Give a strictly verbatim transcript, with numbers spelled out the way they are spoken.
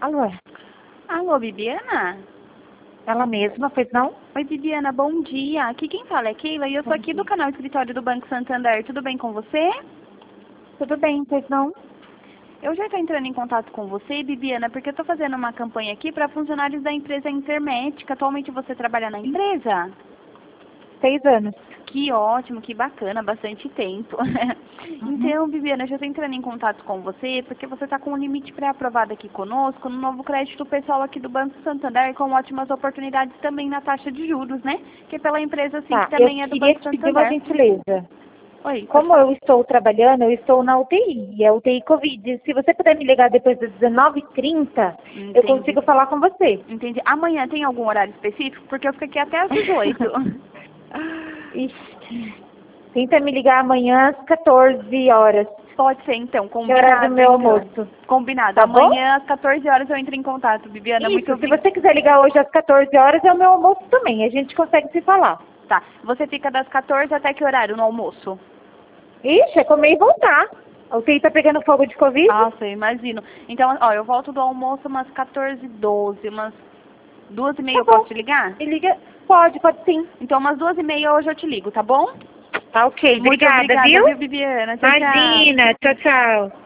Alô? Alô, Bibiana? Ela mesma, pois não? Oi, Bibiana, bom dia. Aqui quem fala é Keila e eu sou Bom aqui dia. do canal Escritório do Banco Santander. Tudo bem com você? Tudo bem, pois não? Eu já estou entrando em contato com você, Bibiana, porque eu estou fazendo uma campanha aqui para funcionários da empresa Intermédica. Atualmente você trabalha na empresa? Seis anos. Que ótimo, que bacana, bastante tempo. Uhum. Então, Bibiana, eu já estou entrando em contato com você, porque você está com um limite pré-aprovado aqui conosco, no novo crédito pessoal aqui do Banco Santander, com ótimas oportunidades também na taxa de juros, né? Que é pela empresa, assim, Tá, que também eu é do queria Banco te pedir uma Santander. gentileza. Oi, pode Como falar. eu estou trabalhando, eu estou na U T I, e é U T I Covid. Se você puder me ligar depois das dezenove e trinta, eu Entendi. consigo falar com você. Entendi. Amanhã tem algum horário específico? Porque eu fico aqui até às dezoito. Ixi. Tenta me ligar amanhã às quatorze horas. Pode ser, então. Que é o horário Combinado, do meu então. almoço. Combinado. Tá bom? Amanhã às quatorze horas eu entro em contato, Bibiana. Muito Isso, se obrigada. você quiser ligar hoje às quatorze horas, é o meu almoço também. A gente consegue se falar. Tá. Você fica das quatorze até que horário no almoço? Ixi, é comer e voltar. A U T I tá pegando fogo de Covid? Nossa, eu imagino. Então, ó, eu volto do almoço umas quatorze e doze, umas duas e meia Tá eu bom. posso te ligar? Me liga. Pode, pode sim. Então, umas duas e meia hoje eu te ligo, tá bom? Tá ok. Muito Obrigada, obrigada, viu? viu, Bibiana? Tchau, tchau. Imagina. Tchau, tchau.